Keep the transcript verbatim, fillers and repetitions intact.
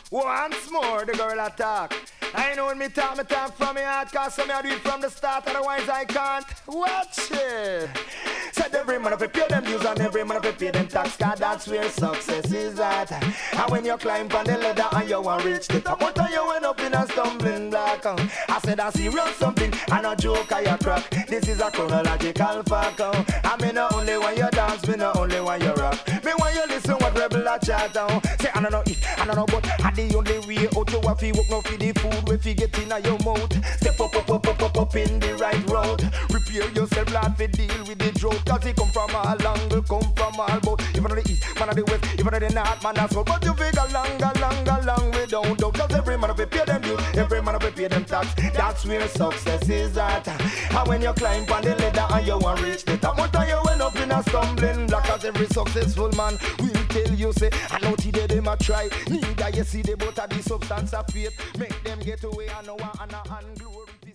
Once more, the girl attack. I know when me talk, me talk from me heart, cause some me I do it from the start, otherwise I can't. Watch it. Said every man prepare them dues and every man prepare them tax, cause that's where success is at. And when you climb on the ladder and you want reach the top, what are you end up in a stumbling block? I said I serious something, and a joke I a crack. This is a chronological fact. I mean not only when you dance, me not only when you rock. Me when you listen what rebel a chat down. Say I don't know it, I don't know but I the only way out you have to work no for the food if you get in your mouth. Step up, up, up, up, up, up in the right road. Prepare yourself, lad, to deal with the drought. Cause it come from all angle, come from all both. Even on the east, man on the west, even on the north, man as well. But you figure longer, longer, long way down, down. Cause every man prepare them dues, every man prepare them tax. That's where success is at. And when you climb on the ladder and you want reach the top, what are you end up in a stumbling block? Cause every successful man will tell you, say, I know today they might try. Neither you see the but of the substance of faith. Make them get away and know and and glory.